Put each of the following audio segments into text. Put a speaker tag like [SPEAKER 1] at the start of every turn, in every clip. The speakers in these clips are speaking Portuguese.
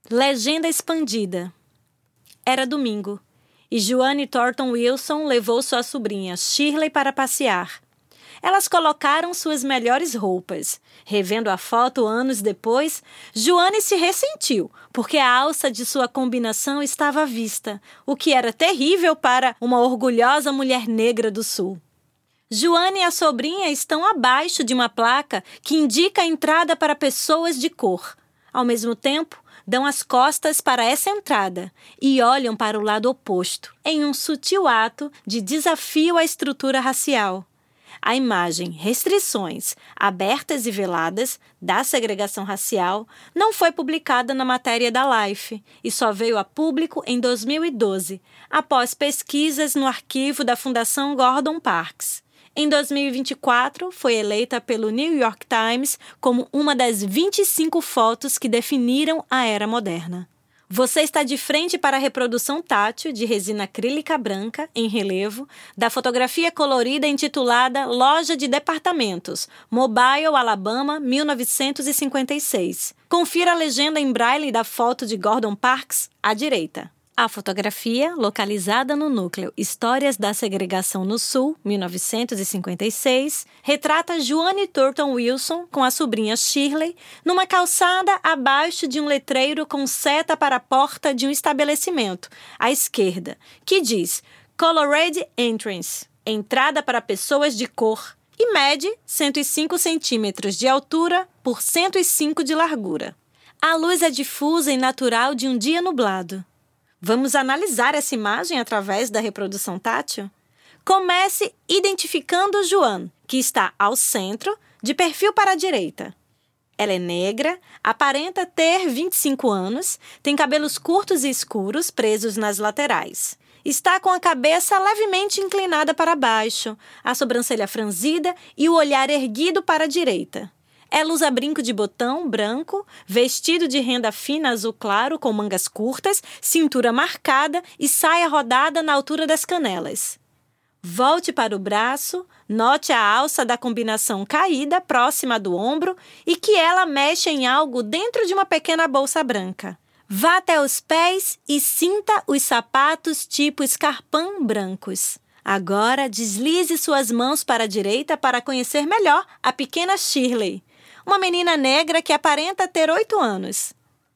[SPEAKER 1] Legenda expandida. Era domingo, e Joanne Thornton Wilson levou sua sobrinha Shirley para passear. Elas colocaram suas melhores roupas. Revendo a foto anos depois, Joanne se ressentiu, porque a alça de sua combinação estava à vista, o que era terrível para uma orgulhosa mulher negra do Sul. Joanne e a sobrinha estão abaixo de uma placa que indica a entrada para pessoas de cor. Ao mesmo tempo, dão as costas para essa entrada e olham para o lado oposto, em um sutil ato de desafio à estrutura racial. A imagem Restrições, Abertas e Veladas, da segregação racial, não foi publicada na matéria da Life e só veio a público em 2012, após pesquisas no arquivo da Fundação Gordon Parks. Em 2024, foi eleita pelo New York Times como uma das 25 fotos que definiram a era moderna. Você está de frente para a reprodução tátil de resina acrílica branca, em relevo, da fotografia colorida intitulada Loja de Departamentos, Mobile, Alabama, 1956. Confira a legenda em braille da foto de Gordon Parks à direita. A fotografia, localizada no núcleo Histórias da Segregação no Sul, 1956, retrata Joanne Thornton Wilson com a sobrinha Shirley numa calçada abaixo de um letreiro com seta para a porta de um estabelecimento, à esquerda, que diz Colored Entrance, entrada para pessoas de cor, e mede 105 centímetros de altura por 105 de largura. A luz é difusa e natural de um dia nublado. Vamos analisar essa imagem através da reprodução tátil? Comece identificando Joanne, que está ao centro, de perfil para a direita. Ela é negra, aparenta ter 25 anos, tem cabelos curtos e escuros presos nas laterais. Está com a cabeça levemente inclinada para baixo, a sobrancelha franzida e o olhar erguido para a direita. Ela usa brinco de botão branco, vestido de renda fina azul claro com mangas curtas, cintura marcada e saia rodada na altura das canelas. Volte para o braço, note a alça da combinação caída próxima do ombro e que ela mexe em algo dentro de uma pequena bolsa branca. Vá até os pés e sinta os sapatos tipo escarpão brancos. Agora deslize suas mãos para a direita para conhecer melhor a pequena Shirley, uma menina negra que aparenta ter 8 anos.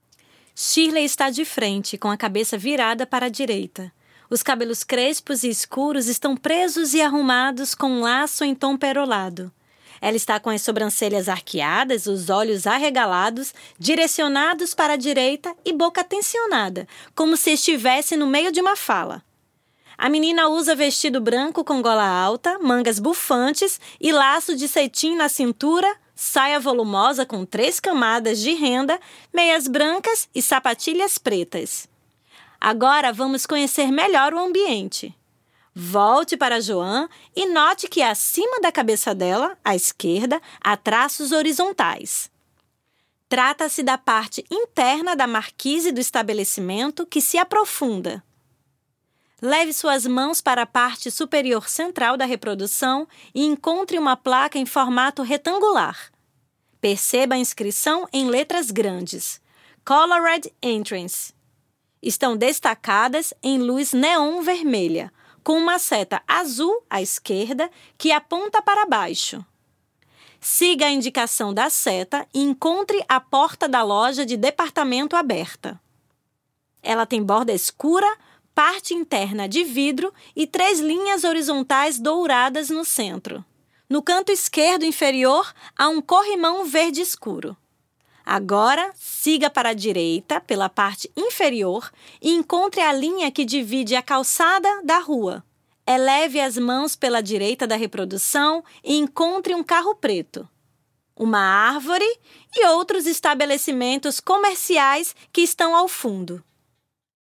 [SPEAKER 1] Shirley está de frente, com a cabeça virada para a direita. Os cabelos crespos e escuros estão presos e arrumados com um laço em tom perolado. Ela está com as sobrancelhas arqueadas, os olhos arregalados, direcionados para a direita e boca tensionada, como se estivesse no meio de uma fala. A menina usa vestido branco com gola alta, mangas bufantes e laço de cetim na cintura, saia volumosa com 3 camadas de renda, meias brancas e sapatilhas pretas. Agora vamos conhecer melhor o ambiente. Volte para Joanne e note que acima da cabeça dela, à esquerda, há traços horizontais. Trata-se da parte interna da marquise do estabelecimento que se aprofunda. Leve suas mãos para a parte superior central da reprodução e encontre uma placa em formato retangular. Perceba a inscrição em letras grandes. Colored Entrance. Estão destacadas em luz neon vermelha, com uma seta azul à esquerda que aponta para baixo. Siga a indicação da seta e encontre a porta da loja de departamento aberta. Ela tem borda escura, parte interna de vidro e 3 linhas horizontais douradas no centro. No canto esquerdo inferior, há um corrimão verde escuro. Agora, siga para a direita, pela parte inferior, e encontre a linha que divide a calçada da rua. Eleve as mãos pela direita da reprodução e encontre um carro preto, uma árvore e outros estabelecimentos comerciais que estão ao fundo.